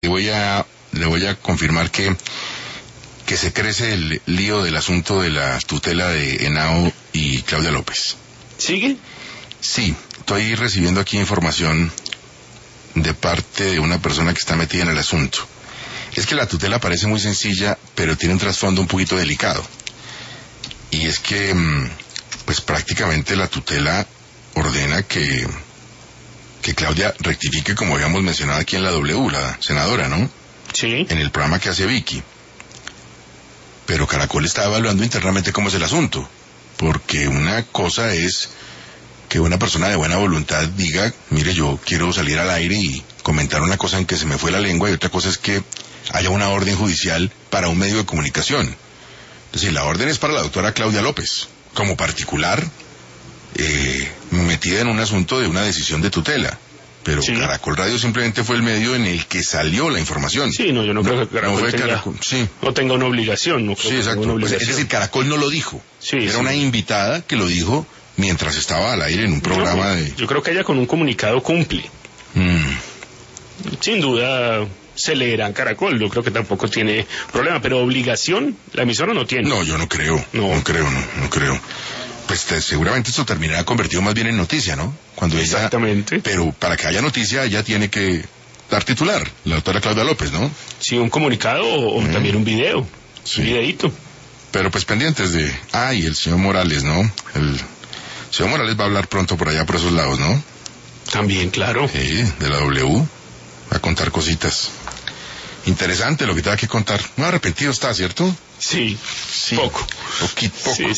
Le voy a confirmar que se crece el lío del asunto de la tutela de Henao y Claudia López. ¿Sigue? Sí, estoy recibiendo aquí información de parte de una persona que está metida en el asunto. Es que la tutela parece muy sencilla, pero tiene un trasfondo un poquito delicado. Y es que, pues prácticamente la tutela ordena que Claudia rectifique, como habíamos mencionado aquí en la W, la senadora, ¿no? Sí. En el programa que hace Vicky. Pero Caracol está evaluando internamente cómo es el asunto. Porque una cosa es que una persona de buena voluntad diga, mire, yo quiero salir al aire y comentar una cosa en que se me fue la lengua, y otra cosa es que haya una orden judicial para un medio de comunicación. Es decir, la orden es para la doctora Claudia López, como particular, metida en un asunto de una decisión de tutela. Pero sí. Caracol Radio simplemente fue el medio en el que salió la información. Sí, no, yo no creo que Caracol, no tenga una obligación. No creo sí, exacto. Una obligación. Pues, es decir, Caracol no lo dijo. Sí, era una invitada que lo dijo mientras estaba al aire en un programa Yo creo que ella con un comunicado cumple. Sin duda se leerá en Caracol, yo creo que tampoco tiene problema, pero obligación la emisora no tiene. No, yo no creo. No creo. Pues seguramente esto terminará convertido más bien en noticia, ¿no? Cuando exactamente. Pero para que haya noticia ella tiene que dar titular, la doctora Claudia López, ¿no? Sí, un comunicado o también un video, sí. Un videíto. Pero pues pendientes de... y el señor Morales, ¿no? El señor Morales va a hablar pronto por allá por esos lados, ¿no? También, claro. Sí, de la W. Va a contar cositas. Interesante lo que te da que contar. No arrepentido está, ¿cierto? Sí. Poco. Poquito. Sí.